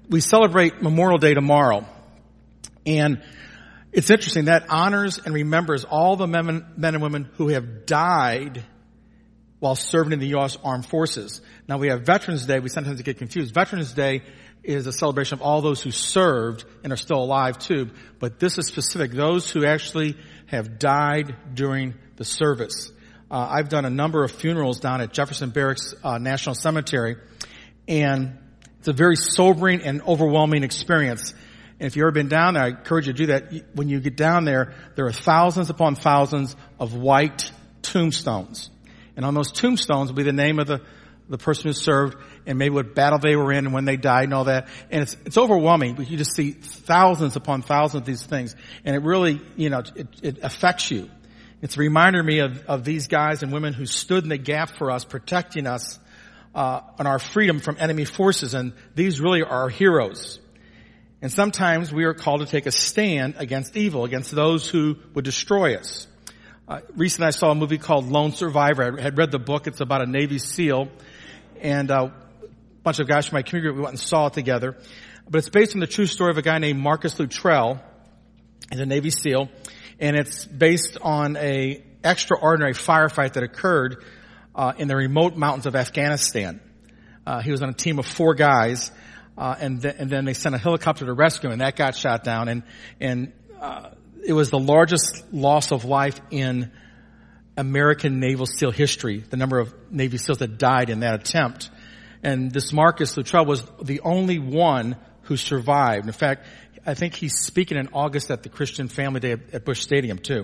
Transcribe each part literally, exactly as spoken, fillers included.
we celebrate Memorial Day tomorrow. And it's interesting, that honors and remembers all the men, men and women who have died while serving in the U S Armed Forces. Now we have Veterans Day. We sometimes get confused. Veterans Day is a celebration of all those who served and are still alive too. But this is specific. Those who actually have died during the service. Uh, I've done a number of funerals down at Jefferson Barracks uh, National Cemetery, and it's a very sobering and overwhelming experience. And if you've ever been down there, I encourage you to do that. When you get down there, there are thousands upon thousands of white tombstones. And on those tombstones will be the name of the, the person who served and maybe what battle they were in and when they died and all that. And it's, it's overwhelming. But you just see thousands upon thousands of these things. And it really, you know, it, it affects you. It's a reminder to me of, of these guys and women who stood in the gap for us, protecting us, uh, on our freedom from enemy forces. And these really are our heroes. And sometimes we are called to take a stand against evil, against those who would destroy us. Uh, recently I saw a movie called Lone Survivor. I had read the book. It's about a Navy SEAL. And uh, a bunch of guys from my community, we went and saw it together. But it's based on the true story of a guy named Marcus Luttrell. He's a Navy SEAL. And it's based on a extraordinary firefight that occurred uh, in the remote mountains of Afghanistan. Uh, he was on a team of four guys. Uh, and, th- and then they sent a helicopter to rescue him, and that got shot down. And, and, uh, it was the largest loss of life in American Naval SEAL history, the number of Navy SEALs that died in that attempt. And this Marcus Luttrell was the only one who survived. In fact, I think he's speaking in August at the Christian Family Day at Busch Stadium too.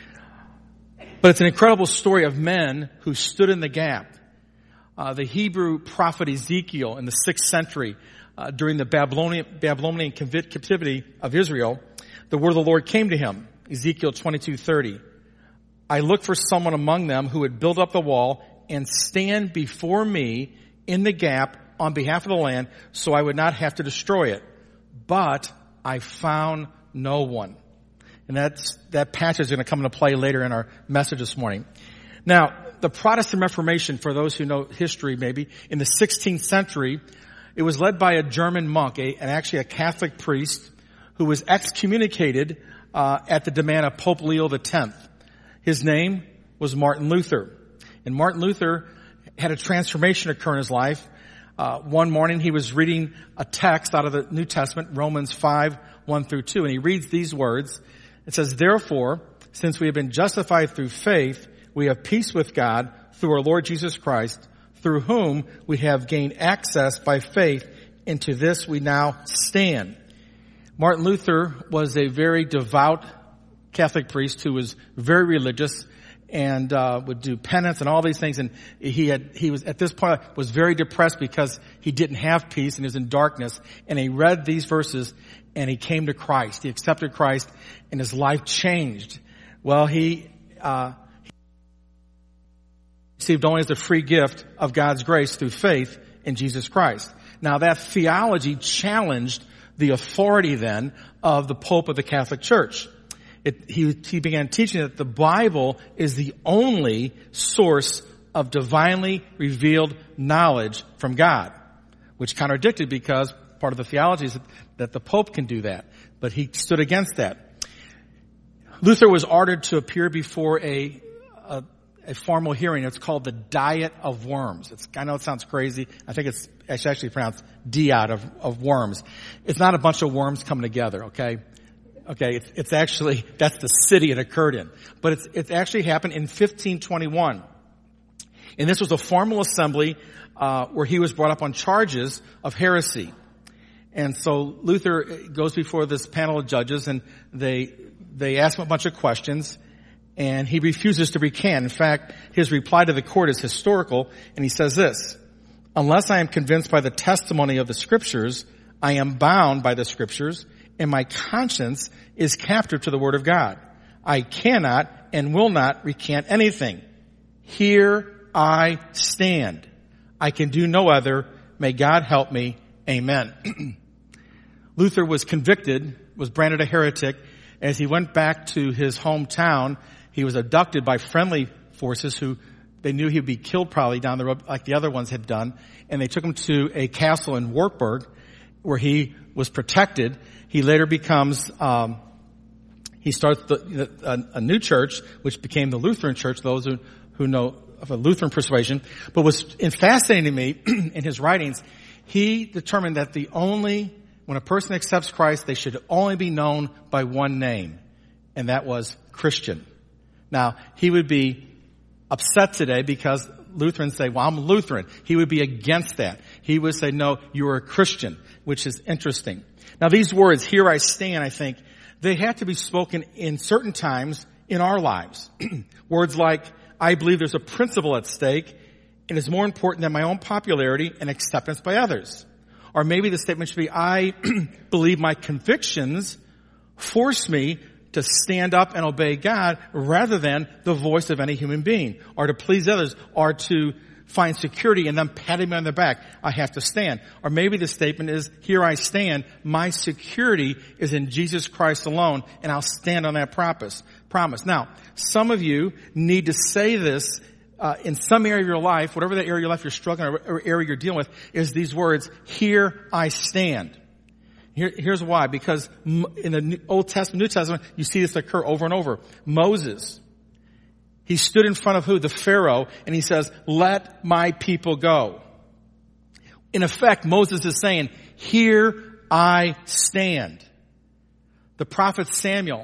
But it's an incredible story of men who stood in the gap. Uh, the Hebrew prophet Ezekiel in the sixth century, Uh, during the Babylonian, Babylonian captivity of Israel, the word of the Lord came to him, Ezekiel twenty-two thirty. I looked for someone among them who would build up the wall and stand before me in the gap on behalf of the land so I would not have to destroy it. But I found no one. And that's, that passage is going to come into play later in our message this morning. Now, the Protestant Reformation, for those who know history maybe, in the sixteenth century, it was led by a German monk, a, and actually a Catholic priest, who was excommunicated uh, at the demand of Pope Leo the tenth. His name was Martin Luther. And Martin Luther had a transformation occur in his life. Uh, one morning he was reading a text out of the New Testament, Romans five, one through two, and he reads these words. It says, therefore, since we have been justified through faith, we have peace with God through our Lord Jesus Christ, through whom we have gained access by faith. Into this we now stand. Martin Luther was a very devout Catholic priest who was very religious and uh would do penance and all these things. And he had he was at this point was very depressed because he didn't have peace and he was in darkness. And he read these verses and he came to Christ. He accepted Christ and his life changed. Well, he uh received only as a free gift of God's grace through faith in Jesus Christ. Now that theology challenged the authority then of the Pope of the Catholic Church. It, he, he began teaching that the Bible is the only source of divinely revealed knowledge from God, which contradicted because part of the theology is that, that the Pope can do that. But he stood against that. Luther was ordered to appear before a, a a formal hearing. It's called the Diet of Worms. It's, I know it sounds crazy. I think it's, it's actually pronounced diet of, of worms. It's not a bunch of worms coming together, okay? Okay, it's, it's actually, that's the city it occurred in. But it's, it's actually happened in fifteen twenty-one. And this was a formal assembly, uh, where he was brought up on charges of heresy. And so Luther goes before this panel of judges and they, they ask him a bunch of questions. And he refuses to recant. In fact, his reply to the court is historical, and he says this, unless I am convinced by the testimony of the Scriptures, I am bound by the Scriptures, and my conscience is captive to the Word of God. I cannot and will not recant anything. Here I stand. I can do no other. May God help me. Amen. Luther was convicted, was branded a heretic. As he went back to his hometown, he was abducted by friendly forces who they knew he would be killed probably down the road like the other ones had done. And they took him to a castle in Wartburg. where he was protected. He later becomes, um, he starts the, the, a, a new church, which became the Lutheran Church, those who, who know of a Lutheran persuasion. But what's fascinating to me in his writings, he determined that the only, when a person accepts Christ, they should only be known by one name, and that was Christian. Now, he would be upset today because Lutherans say, well, I'm Lutheran. He would be against that. He would say, no, you're a Christian, which is interesting. Now, these words, here I stand, I think, they have to be spoken in certain times in our lives. Words like, I believe there's a principle at stake, and it's more important than my own popularity and acceptance by others. Or maybe the statement should be, I believe my convictions force me to stand up and obey God rather than the voice of any human being, or to please others, or to find security and then patting me on the back. I have to stand. Or maybe the statement is, here I stand. My security is in Jesus Christ alone, and I'll stand on that promise. Promise. Now, some of you need to say this uh, in some area of your life, whatever that area of your life you're struggling or area you're dealing with, is these words, here I stand. Here, here's why. Because in the Old Testament, New Testament, you see this occur over and over. Moses, he stood in front of who? The Pharaoh, and he says, let my people go. In effect, Moses is saying, here I stand. The prophet Samuel,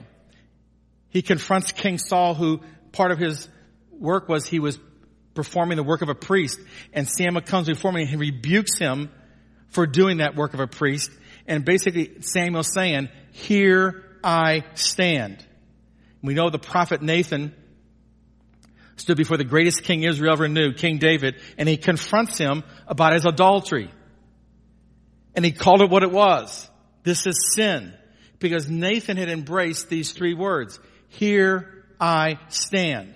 he confronts King Saul, who part of his work was he was performing the work of a priest. And Samuel comes before me and he rebukes him for doing that work of a priest. And basically Samuel's saying, here I stand. We know the prophet Nathan stood before the greatest king Israel ever knew, King David, and he confronts him about his adultery. And he called it what it was. This is sin. Because Nathan had embraced these three words. Here I stand.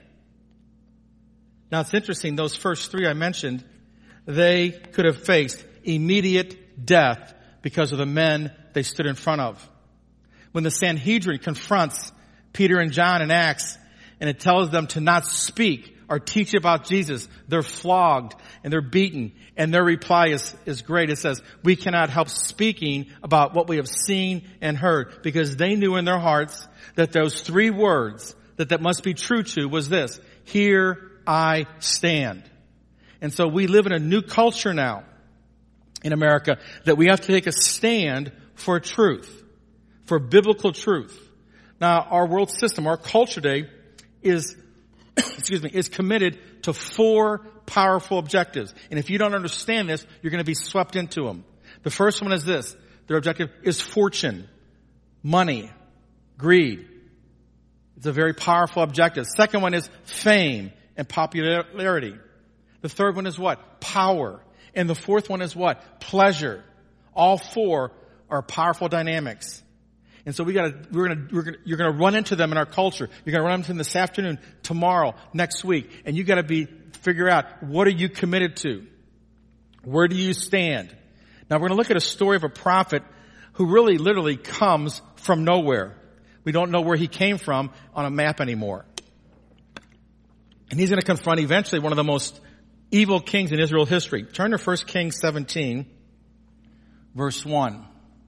Now it's interesting, those first three I mentioned, they could have faced immediate death because of the men they stood in front of. When the Sanhedrin confronts Peter and John in Acts, and it tells them to not speak or teach about Jesus, they're flogged and they're beaten. And their reply is, is great. It says, we cannot help speaking about what we have seen and heard, because they knew in their hearts that those three words that that must be true to was this, here I stand. And so we live in a new culture now in America that we have to take a stand for truth, for biblical truth. Now, our world system, our culture today is, excuse me, is committed to four powerful objectives. And if you don't understand this, you're going to be swept into them. The first one is this. Their objective is fortune, money, greed. It's a very powerful objective. Second one is fame and popularity. The third one is what? Power. And the fourth one is what? Pleasure. All four are powerful dynamics. And so we got to, we're going to, we're going to, you're going to run into them in our culture. You're going to run into them this afternoon, tomorrow, next week. And you got to be, figure out, what are you committed to? Where do you stand? Now we're going to look at a story of a prophet who really literally comes from nowhere. We don't know where he came from on a map anymore. And he's going to confront eventually one of the most evil kings in Israel history. Turn to First Kings seventeen, verse one.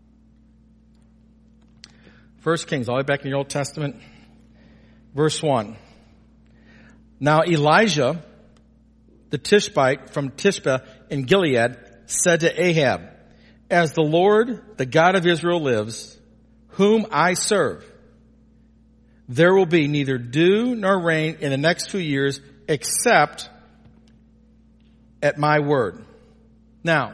First Kings, all the way back in the Old Testament, verse one. Now Elijah, the Tishbite from Tishbe in Gilead, said to Ahab, as the Lord, the God of Israel lives, whom I serve, there will be neither dew nor rain in the next two years except at my word. Now,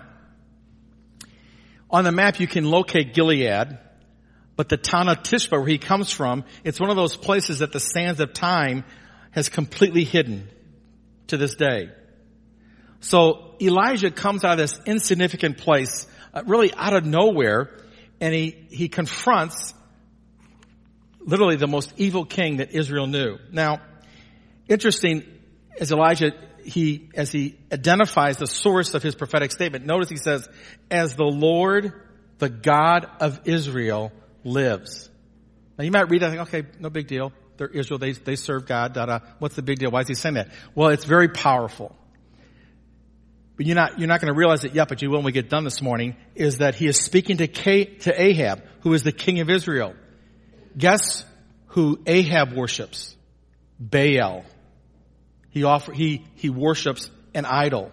on the map you can locate Gilead, but the town of Tishbe, where he comes from, it's one of those places that the sands of time has completely hidden to this day. So Elijah comes out of this insignificant place, uh, really out of nowhere, and he, he confronts literally the most evil king that Israel knew. Now, interesting, as Elijah, he, as he identifies the source of his prophetic statement, notice he says, as the Lord, the God of Israel lives. Now you might read that and think, okay, no big deal. They're Israel, they, they serve God, da, da. What's the big deal? Why is he saying that? Well, it's very powerful. but you're not, you're not going to realize it yet, but you will when we get done this morning, is that he is speaking to K, to Ahab, who is the king of Israel. Guess who Ahab worships? Baal. He offer, he, he worships an idol.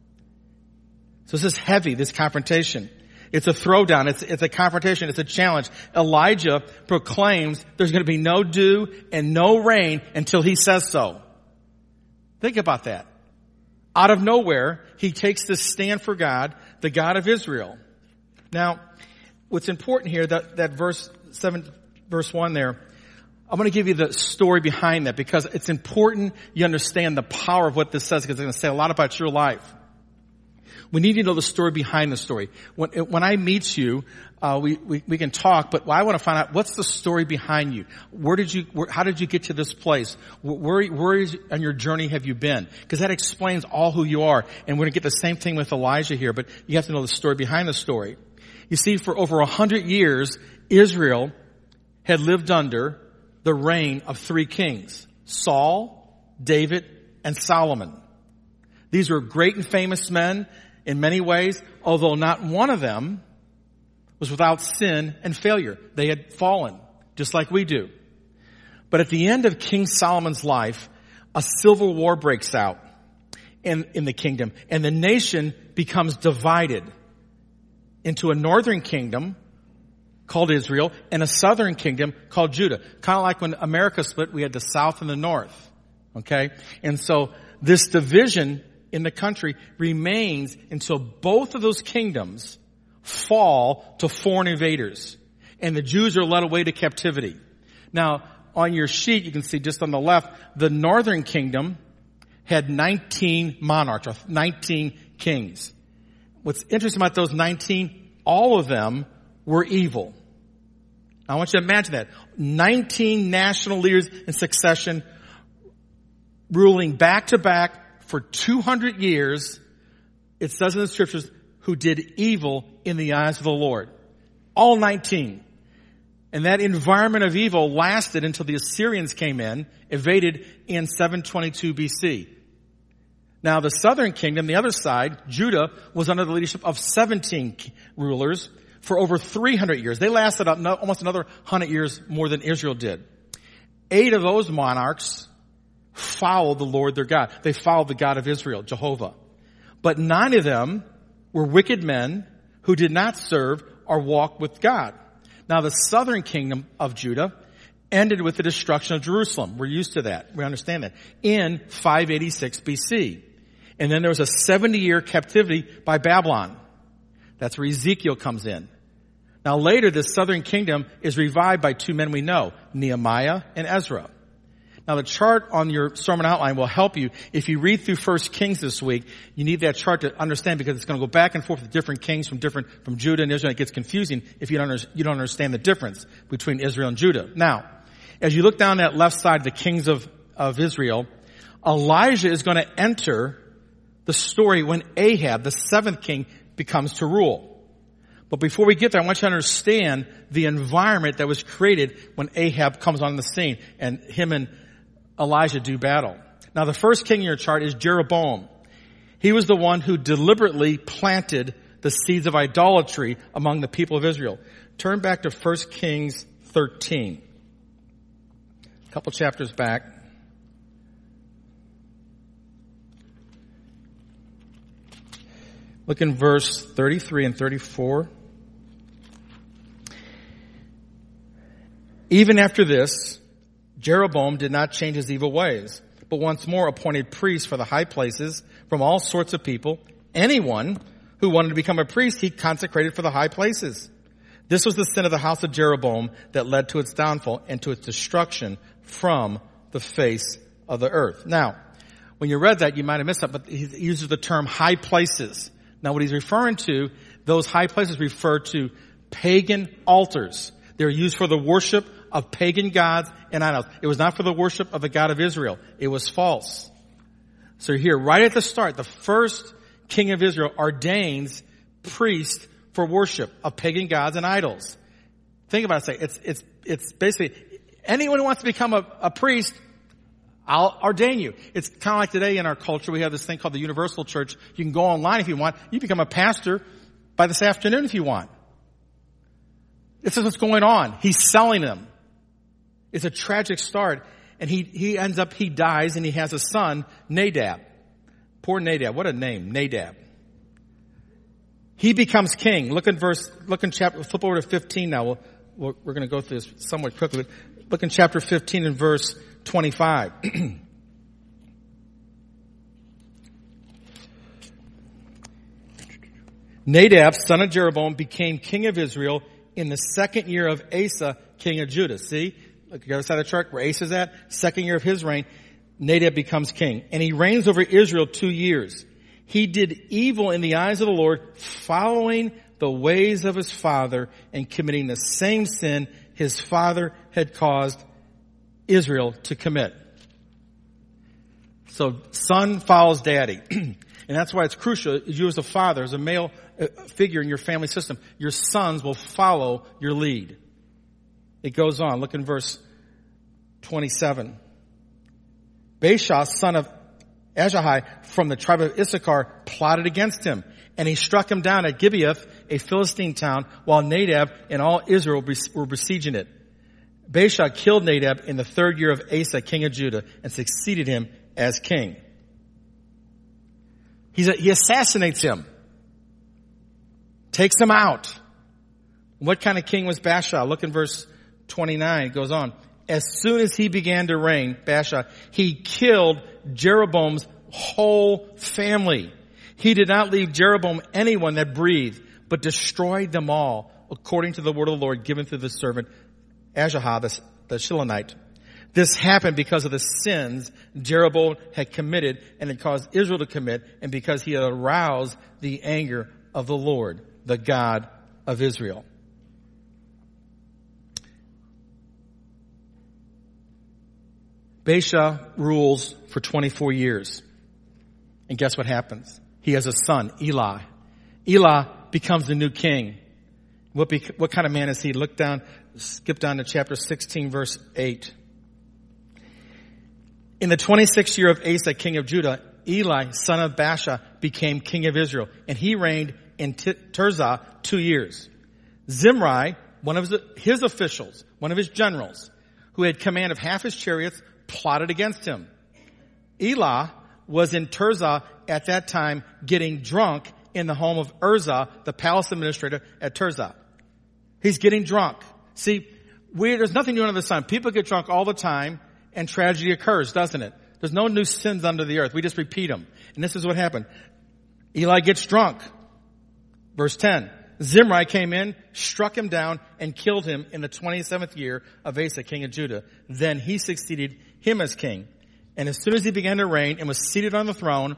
So this is heavy, this confrontation. It's a throwdown. It's, it's a confrontation. It's a challenge. Elijah proclaims there's going to be no dew and no rain until he says so. Think about that. Out of nowhere, he takes this stand for God, the God of Israel. Now, what's important here, that, that verse seven, verse one there, I'm going to give you the story behind that because it's important you understand the power of what this says because it's going to say a lot about your life. We need to know the story behind the story. When, when I meet you, uh, we, we, we can talk, but I want to find out what's the story behind you. Where did you, where, how did you get to this place? Where, where is, on your journey have you been? Because that explains all who you are. And we're going to get the same thing with Elijah here, but you have to know the story behind the story. You see, for over a hundred years, Israel had lived under the reign of three kings, Saul, David, and Solomon. These were great and famous men in many ways, although not one of them was without sin and failure. They had fallen, just like we do. But at the end of King Solomon's life, a civil war breaks out in, in the kingdom, and the nation becomes divided into a northern kingdom called Israel and a southern kingdom called Judah. Kind of like when America split, we had the south and the north. Okay? And so this division in the country remains until both of those kingdoms fall to foreign invaders. And the Jews are led away to captivity. Now, on your sheet, you can see just on the left, the northern kingdom had nineteen monarchs, or nineteen kings. What's interesting about those nineteen, all of them were evil. I want you to imagine that. nineteen national leaders in succession, ruling back to back for two hundred years, it says in the scriptures, who did evil in the eyes of the Lord. All nineteen. And that environment of evil lasted until the Assyrians came in, invaded in seven twenty-two B C. Now the southern kingdom, the other side, Judah, was under the leadership of seventeen rulers for over three hundred years. They lasted almost another one hundred years more than Israel did. Eight of those monarchs followed the Lord their God. They followed the God of Israel, Jehovah. But nine of them were wicked men who did not serve or walk with God. Now the southern kingdom of Judah ended with the destruction of Jerusalem. We're used to that. We understand that. In five eighty-six B C. And then there was a seventy year captivity by Babylon. That's where Ezekiel comes in. Now later, this southern kingdom is revived by two men we know, Nehemiah and Ezra. Now the chart on your sermon outline will help you. If you read through First Kings this week, you need that chart to understand because it's going to go back and forth with different kings from different, from Judah and Israel. It gets confusing if you don't, you don't understand the difference between Israel and Judah. Now, as you look down that left side, the kings of, of Israel, Elijah is going to enter the story when Ahab, the seventh king, becomes to rule. But before we get there, I want you to understand the environment that was created when Ahab comes on the scene and him and Elijah do battle. Now the first king in your chart is Jeroboam. He was the one who deliberately planted the seeds of idolatry among the people of Israel. Turn back to First Kings thirteen. A couple chapters back. Look in verse thirty-three and thirty-four. Even after this, Jeroboam did not change his evil ways, but once more appointed priests for the high places from all sorts of people. Anyone who wanted to become a priest, he consecrated for the high places. This was the sin of the house of Jeroboam that led to its downfall and to its destruction from the face of the earth. Now, when you read that, you might have missed that, but he uses the term high places. Now, what he's referring to, those high places refer to pagan altars. They're used for the worship of pagan gods and idols. It was not for the worship of the God of Israel. It was false. So here, right at the start, the first king of Israel ordains priests for worship of pagan gods and idols. Think about it. It's, it's, it's basically anyone who wants to become a, a priest, I'll ordain you. It's kind of like today in our culture, we have this thing called the Universal Church. You can go online if you want. You become a pastor by this afternoon if you want. This is what's going on. He's selling them. It's a tragic start. And he, he ends up, he dies and he has a son, Nadab. Poor Nadab. What a name, Nadab. He becomes king. Look in verse, look in chapter, flip over to fifteen now. We'll, we're, we're going to go through this somewhat quickly. Look in chapter fifteen and verse twenty-five. Nadab, son of Jeroboam, became king of Israel in the second year of Asa, king of Judah. See? Look at the other side of the chart where Asa's at. Second year of his reign, Nadab becomes king. And he reigns over Israel two years. He did evil in the eyes of the Lord, following the ways of his father and committing the same sin his father had caused Israel to commit. So son follows daddy. And that's why it's crucial, you as a father, as a male figure in your family system, your sons will follow your lead. It goes on. Look in verse twenty-seven. Baasha, son of Ahijah from the tribe of Issachar, plotted against him, and he struck him down at Gibeah, a Philistine town, while Nadab and all Israel were besieging it. Baasha killed Nadab in the third year of Asa, king of Judah, and succeeded him as king. He's a, he assassinates him. Takes him out. What kind of king was Baasha? Look in verse twenty-nine. It goes on. As soon as he began to reign, Baasha, he killed Jeroboam's whole family. He did not leave Jeroboam anyone that breathed, but destroyed them all, according to the word of the Lord given through the servant Ahijah, the, the Shilonite. This happened because of the sins Jeroboam had committed and had caused Israel to commit, and because he had aroused the anger of the Lord, the God of Israel. Baasha rules for twenty-four years. And guess what happens? He has a son, Elah. Elah becomes the new king. What, be, what kind of man is he? Look down, skip down to chapter sixteen, verse eight. In the twenty-sixth year of Asa, king of Judah, Eli, son of Baasha, became king of Israel. And he reigned in Tirzah two years. Zimri, one of his, his officials, one of his generals, who had command of half his chariots, plotted against him. Elah was in Tirzah at that time getting drunk in the home of Uzzah, the palace administrator at Tirzah. He's getting drunk. See, we, there's nothing new under the sun. People get drunk all the time and tragedy occurs, doesn't it? There's no new sins under the earth. We just repeat them. And this is what happened. Eli gets drunk. Verse ten. Zimri came in, struck him down, and killed him in the twenty-seventh year of Asa, king of Judah. Then he succeeded him as king. And as soon as he began to reign and was seated on the throne,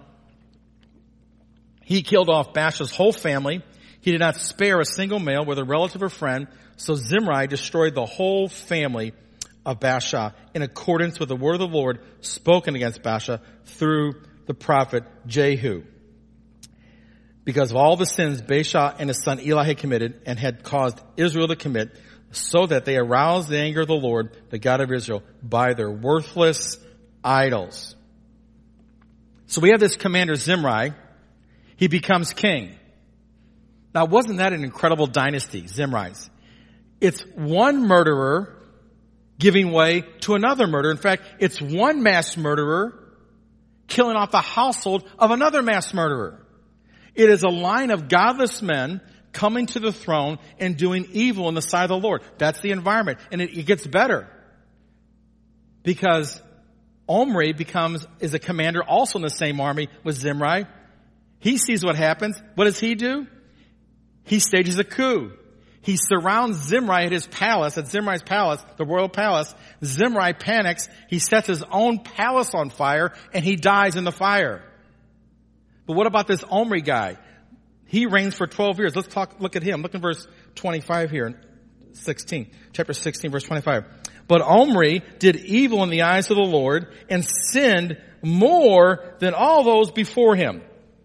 he killed off Baasha's whole family. He did not spare a single male, whether relative or friend. So Zimri destroyed the whole family of Baasha in accordance with the word of the Lord spoken against Baasha through the prophet Jehu. Because of all the sins Baasha and his son Eli had committed and had caused Israel to commit, so that they aroused the anger of the Lord, the God of Israel, by their worthless idols. So we have this commander Zimri. He becomes king. Now, wasn't that an incredible dynasty, Zimri's? It's one murderer giving way to another murderer. In fact, it's one mass murderer killing off the household of another mass murderer. It is a line of godless men coming to the throne and doing evil in the sight of the Lord. That's the environment. And it, it gets better. Because Omri becomes, is a commander also in the same army with Zimri. He sees what happens. What does he do? He stages a coup. He surrounds Zimri at his palace, at Zimri's palace, the royal palace. Zimri panics. He sets his own palace on fire and he dies in the fire. But what about this Omri guy? He reigns for twelve years. Let's talk, look at him. Look in verse twenty-five here, sixteen, chapter sixteen, verse twenty-five. But Omri did evil in the eyes of the Lord and sinned more than all those before him.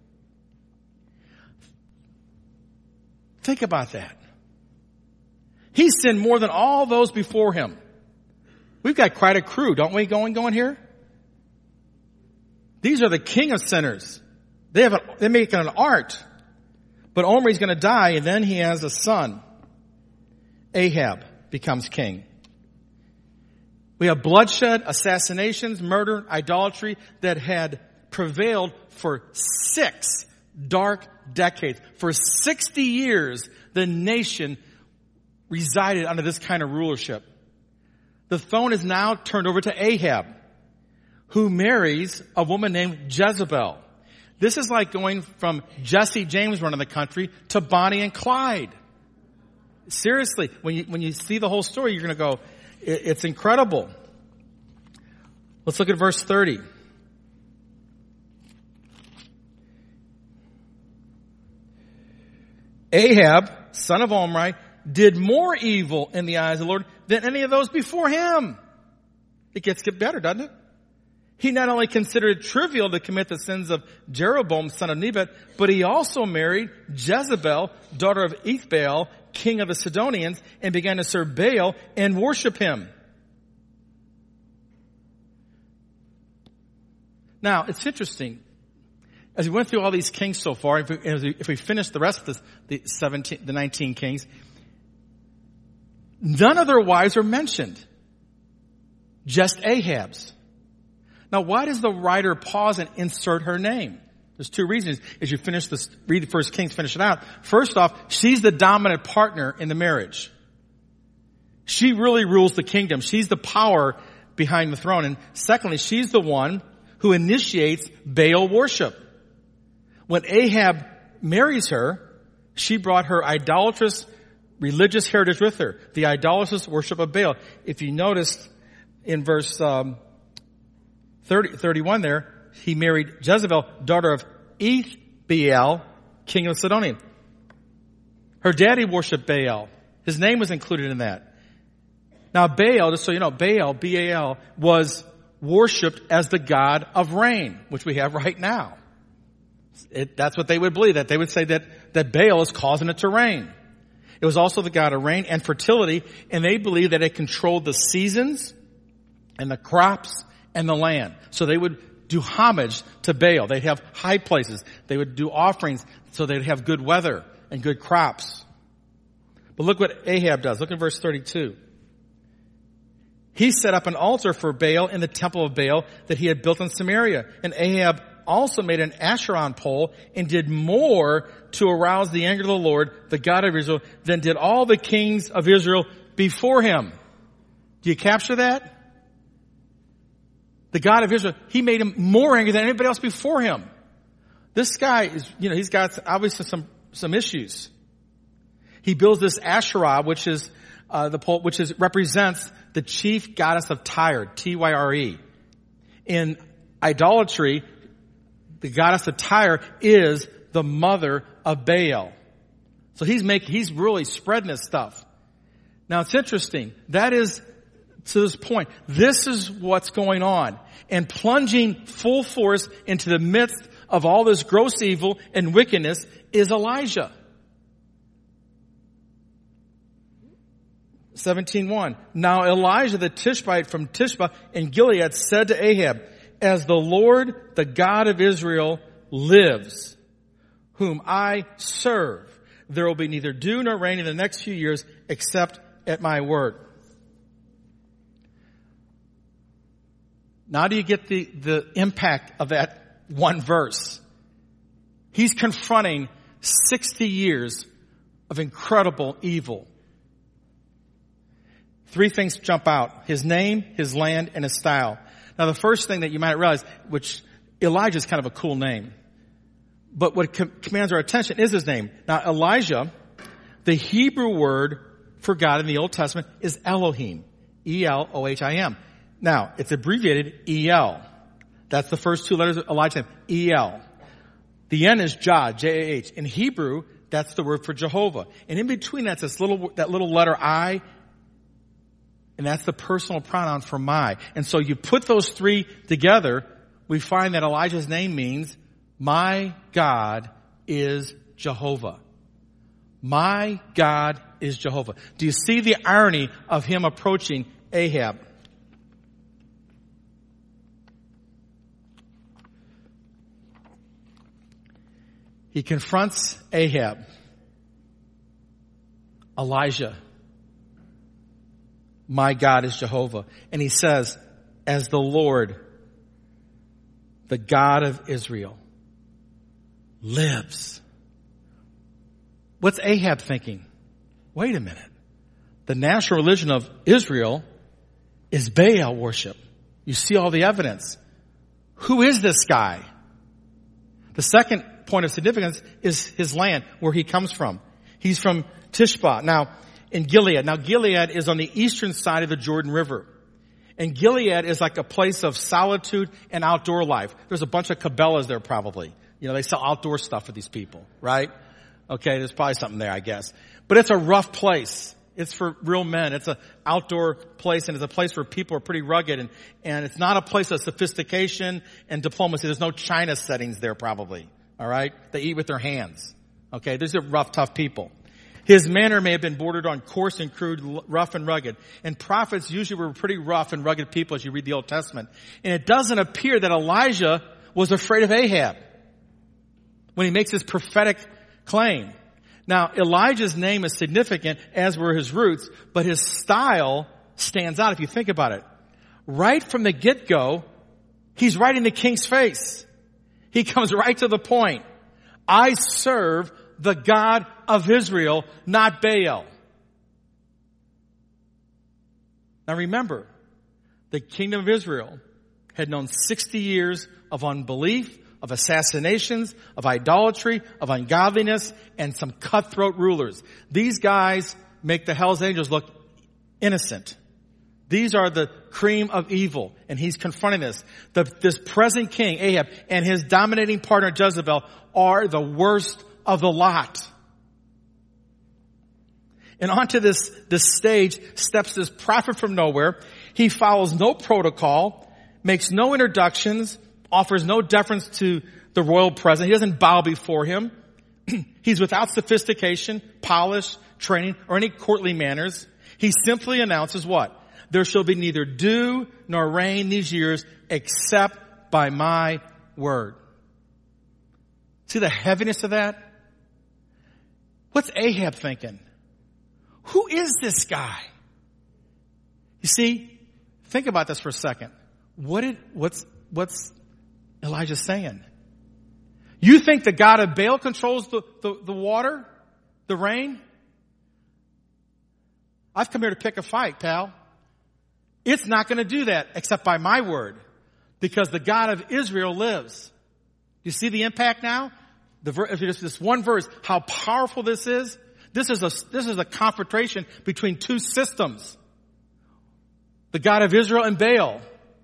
Think about that. He sinned more than all those before him. We've got quite a crew, don't we, going, going here? These are the king of sinners. They have a, they make an art. But Omri's going to die, and then he has a son. Ahab becomes king. We have bloodshed, assassinations, murder, idolatry that had prevailed for six dark decades. For sixty years, the nation resided under this kind of rulership. The throne is now turned over to Ahab, who marries a woman named Jezebel. This is like going from Jesse James running the country to Bonnie and Clyde. Seriously, when you, when you see the whole story, you're going to go, it's incredible. Let's look at verse thirty. Ahab, son of Omri, did more evil in the eyes of the Lord than any of those before him. It gets better, doesn't it? He not only considered it trivial to commit the sins of Jeroboam, son of Nebat, but he also married Jezebel, daughter of Ethbaal, king of the Sidonians, and began to serve Baal and worship him. Now, it's interesting. As we went through all these kings so far, if we, if we, if we finish the rest of this, the seventeen, the nineteen kings, none of their wives are mentioned. Just Ahab's. Now, why does the writer pause and insert her name? There's two reasons. As you finish this, read the First Kings, finish it out. First off, she's the dominant partner in the marriage. She really rules the kingdom. She's the power behind the throne. And secondly, she's the one who initiates Baal worship. When Ahab marries her, she brought her idolatrous religious heritage with her, the idolatrous worship of Baal. If you notice in verse um, thirty, thirty-one there, he married Jezebel, daughter of Ethbaal, king of Sidonian. Her daddy worshipped Baal. His name was included in that. Now Baal, just so you know, Baal, B A L, was worshipped as the god of rain, which we have right now. It, that's what they would believe, that they would say that, that Baal is causing it to rain. It was also the god of rain and fertility, and they believed that it controlled the seasons and the crops and the land. So they would do homage to Baal. They'd have high places. They would do offerings so they'd have good weather and good crops. But look what Ahab does. Look at verse thirty-two. He set up an altar for Baal in the temple of Baal that he had built in Samaria. And Ahab also made an Asheron pole and did more to arouse the anger of the Lord, the God of Israel, than did all the kings of Israel before him. Do you capture that? The God of Israel, he made him more angry than anybody else before him. This guy is, you know, he's got obviously some, some issues. He builds this Asherah, which is, uh, the pole, which is, represents the chief goddess of Tyre, T Y R E. In idolatry, the goddess of Tyre is the mother of Baal. So he's making, he's really spreading this stuff. Now it's interesting. That is, to this point, this is what's going on. And plunging full force into the midst of all this gross evil and wickedness is Elijah. seventeen one. Now Elijah the Tishbite from Tishba in Gilead said to Ahab, as the Lord, the God of Israel, lives, whom I serve, there will be neither dew nor rain in the next few years except at my word. Now do you get the, the impact of that one verse? He's confronting sixty years of incredible evil. Three things jump out. His name, his land, and his style. Now the first thing that you might realize, which Elijah is kind of a cool name, but what com- commands our attention is his name. Now Elijah, the Hebrew word for God in the Old Testament is Elohim. E L O H I M. Now, it's abbreviated E L. That's the first two letters of Elijah's name. E L. The N is Jah, J A H. In Hebrew, that's the word for Jehovah. And in between that's this little, that little letter I, and that's the personal pronoun for my. And so you put those three together, we find that Elijah's name means, my God is Jehovah. My God is Jehovah. Do you see the irony of him approaching Ahab? He confronts Ahab, Elijah. My God is Jehovah. And he says, as the Lord, the God of Israel, lives. What's Ahab thinking? Wait a minute. The national religion of Israel is Baal worship. You see all the evidence. Who is this guy? The second point of significance is his land, where he comes from. He's from Tishba. Now, in Gilead. Now, Gilead is on the eastern side of the Jordan River. And Gilead is like a place of solitude and outdoor life. There's a bunch of Cabela's there probably. You know, they sell outdoor stuff for these people, right? Okay, there's probably something there, I guess. But it's a rough place. It's for real men. It's an outdoor place, and it's a place where people are pretty rugged, and, and it's not a place of sophistication and diplomacy. There's no China settings there probably, all right? They eat with their hands, okay? These are rough, tough people. His manner may have been bordered on coarse and crude, rough and rugged. And prophets usually were pretty rough and rugged people as you read the Old Testament. And it doesn't appear that Elijah was afraid of Ahab when he makes his prophetic claim. Now, Elijah's name is significant, as were his roots, but his style stands out if you think about it. Right from the get-go, he's right in the king's face. He comes right to the point. I serve the God of Israel, not Baal. Now remember, the kingdom of Israel had known sixty years of unbelief, of assassinations, of idolatry, of ungodliness, and some cutthroat rulers. These guys make the Hell's Angels look innocent. These are the cream of evil, and he's confronting this. The, this present king, Ahab, and his dominating partner, Jezebel, are the worst of the lot. And onto this, this stage steps this prophet from nowhere. He follows no protocol, makes no introductions, offers no deference to the royal president. He doesn't bow before him. He's without sophistication, polish, training, or any courtly manners. He simply announces what? There shall be neither dew nor rain these years except by my word. See the heaviness of that? What's Ahab thinking? Who is this guy? You see, think about this for a second. What did, what's, what's Elijah saying? You think the God of Baal controls the, the, the water, the rain? I've come here to pick a fight, pal. It's not going to do that except by my word, because the God of Israel lives. You see the impact now? The, if it's this one verse, how powerful this is. This is a, this is a confrontation between two systems. The God of Israel and Baal.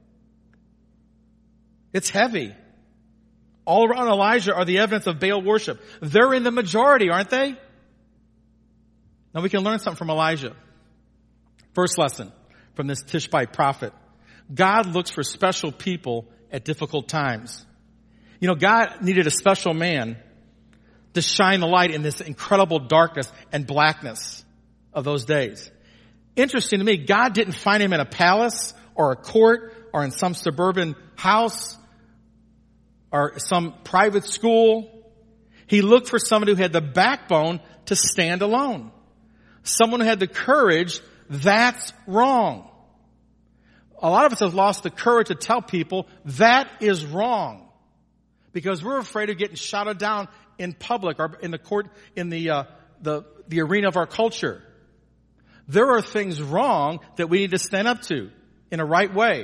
It's heavy. All around Elijah are the evidence of Baal worship. They're in the majority, aren't they? Now we can learn something from Elijah. First lesson from this Tishbite prophet. God looks for special people at difficult times. You know, God needed a special man to shine the light in this incredible darkness and blackness of those days. Interesting to me, God didn't find him in a palace or a court or in some suburban house or some private school. He looked for someone who had the backbone to stand alone. Someone who had the courage. That's wrong. A lot of us have lost the courage to tell people that is wrong, because we're afraid of getting shouted down in public or in the court, in the, uh, the, the arena of our culture. There are things wrong that we need to stand up to in a right way.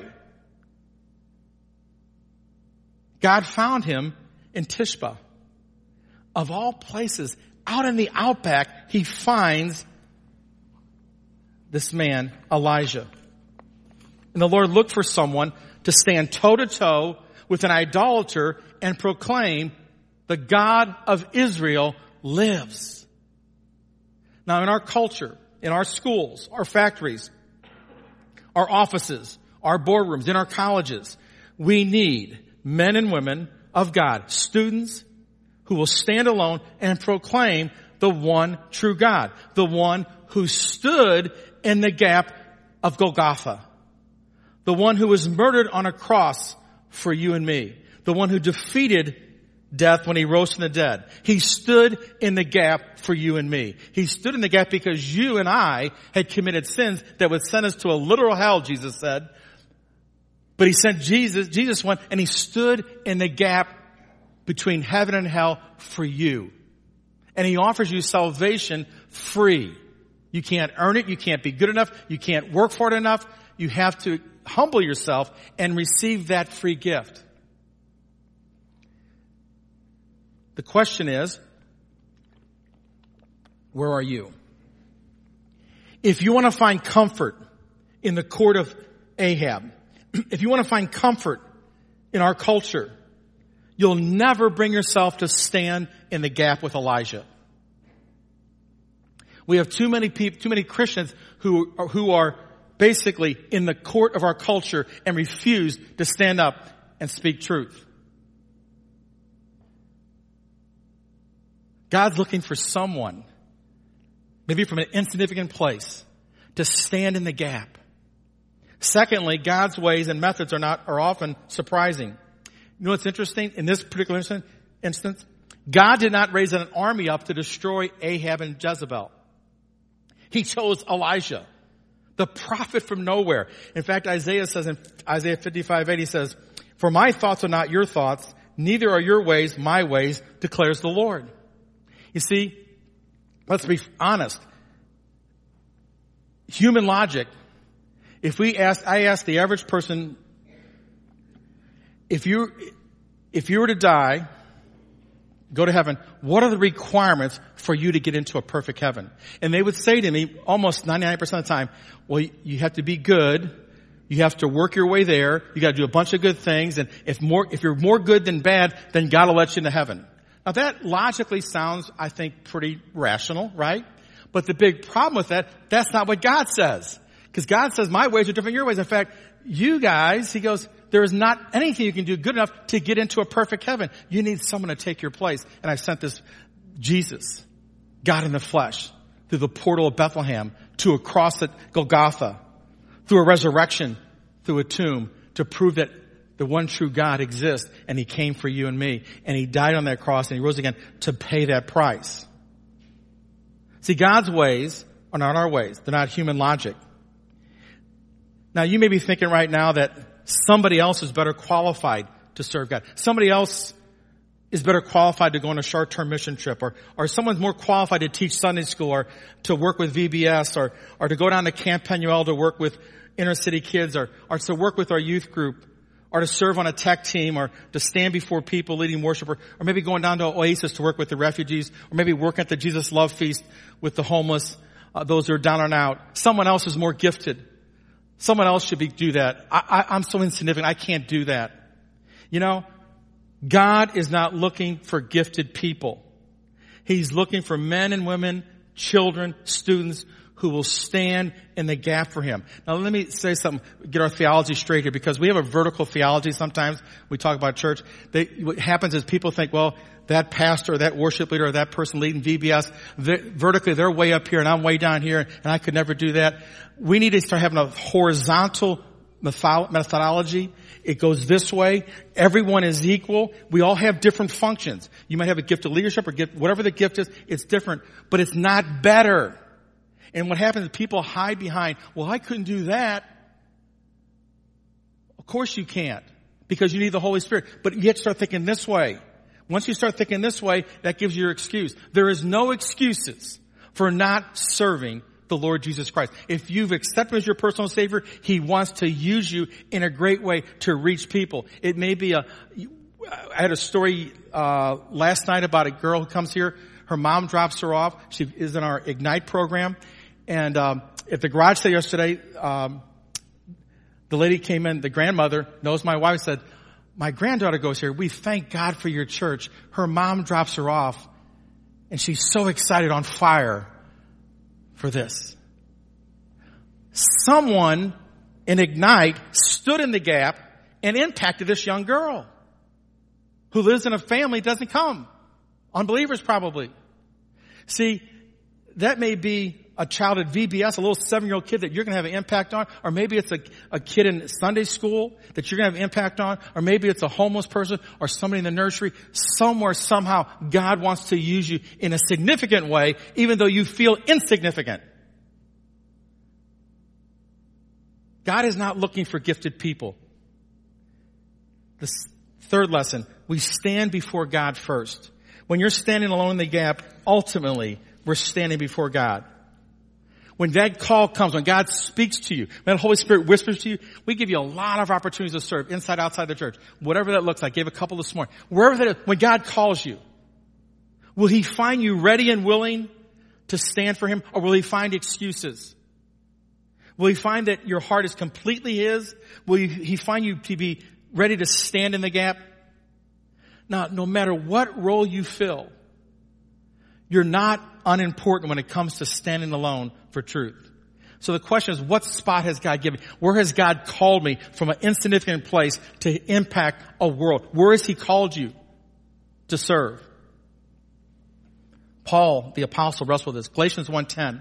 God found him in Tishba. Of all places, out in the outback, he finds this man, Elijah. And the Lord looked for someone to stand toe-to-toe with an idolater and proclaim the God of Israel lives. Now, in our culture, in our schools, our factories, our offices, our boardrooms, in our colleges, we need men and women of God, students who will stand alone and proclaim the one true God, the one who stood in the gap of Golgotha, the one who was murdered on a cross for you and me, the one who defeated death when he rose from the dead. He stood in the gap for you and me. He stood in the gap because you and I had committed sins that would send us to a literal hell, Jesus said. But he sent Jesus, Jesus went and he stood in the gap between heaven and hell for you. And he offers you salvation free. You can't earn it. You can't be good enough. You can't work for it enough. You have to humble yourself and receive that free gift. The question is, where are you? If you want to find comfort in the court of Ahab, if you want to find comfort in our culture, you'll never bring yourself to stand in the gap with Elijah. We have too many people, too many Christians who are, who are basically in the court of our culture and refuse to stand up and speak truth. God's looking for someone, maybe from an insignificant place, to stand in the gap. Secondly, God's ways and methods are not, are often surprising. You know what's interesting? In this particular instance, God did not raise an army up to destroy Ahab and Jezebel. He chose Elijah, the prophet from nowhere. In fact, Isaiah says in Isaiah fifty-five eight, he says, "For my thoughts are not your thoughts, neither are your ways my ways, declares the Lord." You see, let's be honest. Human logic, if we ask, I ask the average person, if you, if you were to die, go to heaven, what are the requirements for you to get into a perfect heaven? And they would say to me almost ninety-nine percent of the time, well, you have to be good. You have to work your way there. You got to do a bunch of good things. And if more, if you're more good than bad, then God will let you into heaven. Now that logically sounds, I think, pretty rational, right? But the big problem with that, that's not what God says. Because God says, my ways are different than your ways. In fact, you guys, he goes, there is not anything you can do good enough to get into a perfect heaven. You need someone to take your place. And I've sent this Jesus, God in the flesh, through the portal of Bethlehem, to a cross at Golgotha, through a resurrection, through a tomb, to prove that the one true God exists, and he came for you and me, and he died on that cross, and he rose again to pay that price. See, God's ways are not our ways. They're not human logic. Now, you may be thinking right now that somebody else is better qualified to serve God. Somebody else is better qualified to go on a short-term mission trip, or, or someone's more qualified to teach Sunday school, or to work with V B S, or, or to go down to Camp Penuel to work with inner city kids, or, or to work with our youth group, or to serve on a tech team, or to stand before people leading worship, or, or maybe going down to Oasis to work with the refugees, or maybe work at the Jesus Love Feast with the homeless, uh, those who are down and out. Someone else is more gifted. Someone else should be, do that. I, I, I'm so insignificant. I can't do that. You know, God is not looking for gifted people. He's looking for men and women, children, students who will stand in the gap for him. Now let me say something, get our theology straight here, because we have a vertical theology sometimes. We talk about church. They, what happens is people think, well, that pastor or that worship leader or that person leading V B S, they, vertically they're way up here and I'm way down here and I could never do that. We need to start having a horizontal methodology. It goes this way. Everyone is equal. We all have different functions. You might have a gift of leadership or gift, whatever the gift is, it's different, but it's not better. And what happens is people hide behind, well, I couldn't do that. Of course you can't, because you need the Holy Spirit. But you have to start thinking this way. Once you start thinking this way, that gives you your excuse. There is no excuses for not serving the Lord Jesus Christ. If you've accepted him as your personal Savior, he wants to use you in a great way to reach people. It may be a, I had a story uh last night about a girl who comes here. Her mom drops her off. She is in our Ignite program. And um at the garage sale yesterday, um the lady came in, the grandmother knows my wife, said, my granddaughter goes here. We thank God for your church. Her mom drops her off, and she's so excited, on fire for this. Someone in Ignite stood in the gap and impacted this young girl who lives in a family, doesn't come. Unbelievers probably. See, that may be a child at V B S, a little seven-year-old kid that you're going to have an impact on, or maybe it's a, a kid in Sunday school that you're going to have an impact on, or maybe it's a homeless person or somebody in the nursery. Somewhere, somehow, God wants to use you in a significant way, even though you feel insignificant. God is not looking for gifted people. The third lesson, we stand before God first. When you're standing alone in the gap, ultimately, we're standing before God. When that call comes, when God speaks to you, when the Holy Spirit whispers to you, we give you a lot of opportunities to serve inside, outside the church. Whatever that looks like. I gave a couple this morning. Wherever that is, when God calls you, will He find you ready and willing to stand for Him, or will He find excuses? Will He find that your heart is completely His? Will He find you to be ready to stand in the gap? Now, no matter what role you fill, you're not unimportant when it comes to standing alone for truth. So the question is, what spot has God given me? Where has God called me from an insignificant place to impact a world? Where has He called you to serve? Paul, the apostle, wrestled with this. Galatians one ten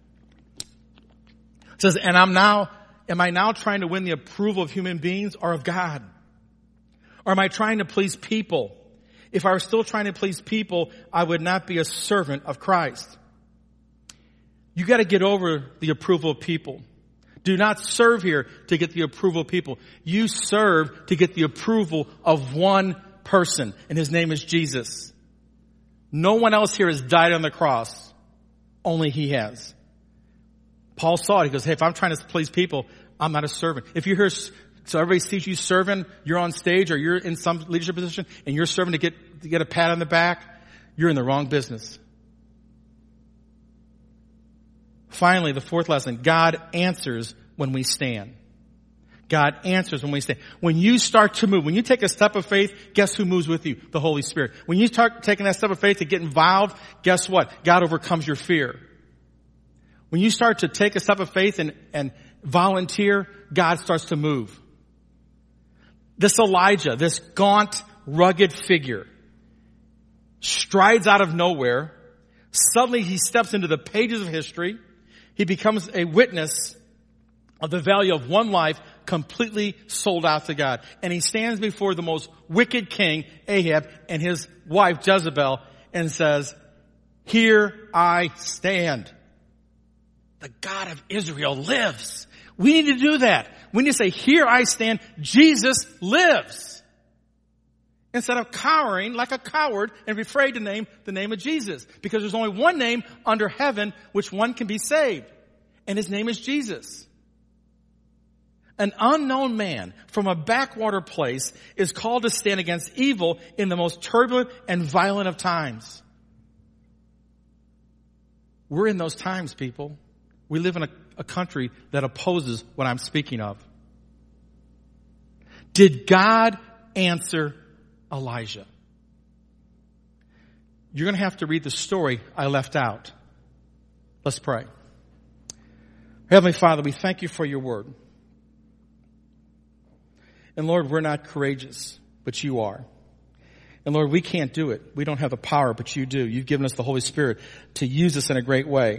says, and I'm now, am I now trying to win the approval of human beings or of God? Or am I trying to please people? If I were still trying to please people, I would not be a servant of Christ. You got to get over the approval of people. Do not serve here to get the approval of people. You serve to get the approval of one person, and His name is Jesus. No one else here has died on the cross. Only He has. Paul saw it. He goes, hey, if I'm trying to please people, I'm not a servant. If you're here, so everybody sees you serving, you're on stage or you're in some leadership position and you're serving to get, to get a pat on the back, you're in the wrong business. Finally, the fourth lesson, God answers when we stand. God answers when we stand. When you start to move, when you take a step of faith, guess who moves with you? The Holy Spirit. When you start taking that step of faith to get involved, guess what? God overcomes your fear. When you start to take a step of faith and, and volunteer, God starts to move. This Elijah, this gaunt, rugged figure, strides out of nowhere. Suddenly he steps into the pages of history. He becomes a witness of the value of one life completely sold out to God. And he stands before the most wicked king, Ahab, and his wife, Jezebel, and says, here I stand. The God of Israel lives. We need to do that. We need to say, here I stand, Jesus lives. Instead of cowering like a coward and be afraid to name the name of Jesus. Because there's only one name under heaven which one can be saved. And His name is Jesus. An unknown man from a backwater place is called to stand against evil in the most turbulent and violent of times. We're in those times, people. We live in a, a country that opposes what I'm speaking of. Did God answer Elijah? You're going to have to read the story I left out. Let's pray. Heavenly Father, we thank You for Your word. And Lord, we're not courageous, but You are. And Lord, we can't do it. We don't have the power, but You do. You've given us the Holy Spirit to use us in a great way.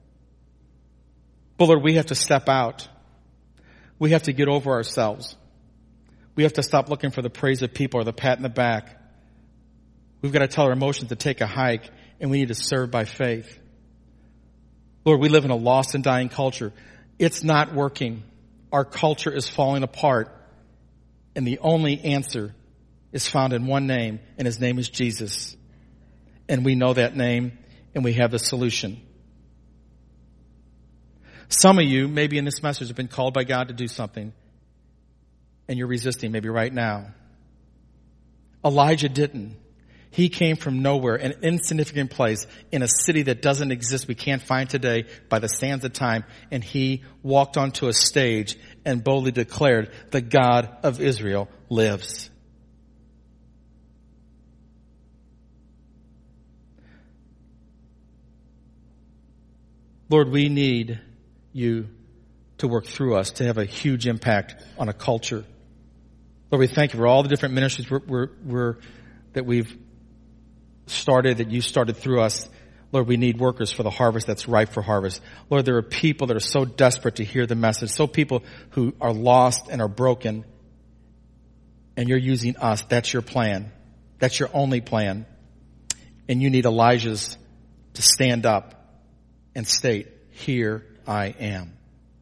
But Lord, we have to step out. We have to get over ourselves. We have to stop looking for the praise of people or the pat in the back. We've got to tell our emotions to take a hike, and we need to serve by faith. Lord, we live in a lost and dying culture. It's not working. Our culture is falling apart, and the only answer is found in one name, and His name is Jesus. And we know that name, and we have the solution. Some of you, maybe in this message, have been called by God to do something, and you're resisting maybe right now. Elijah didn't. He came from nowhere, an insignificant place, in a city that doesn't exist, we can't find today, by the sands of time, and he walked onto a stage and boldly declared, the God of Israel lives. Lord, we need You to work through us to have a huge impact on a culture. Lord, we thank You for all the different ministries we're, we're, we're, that we've started, that You started through us. Lord, we need workers for the harvest that's ripe for harvest. Lord, there are people that are so desperate to hear the message, so people who are lost and are broken, and you're using us. That's your plan. That's your only plan. And you need Elijah's to stand up and state, here I am.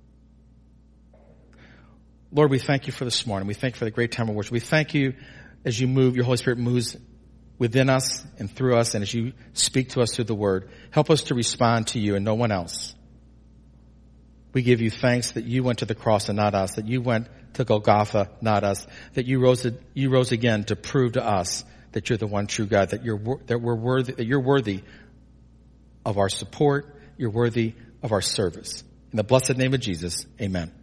Lord, we thank you for this morning. We thank you for the great time of worship. We thank you as you move, your Holy Spirit moves within us and through us, and as you speak to us through the word. Help us to respond to you and no one else. We give you thanks that you went to the cross and not us, that you went to Golgotha, not us, that you rose, you rose again to prove to us that you're the one true God, that you're, that we're worthy, that you're worthy of our support, you're worthy of our service. In the blessed name of Jesus, amen.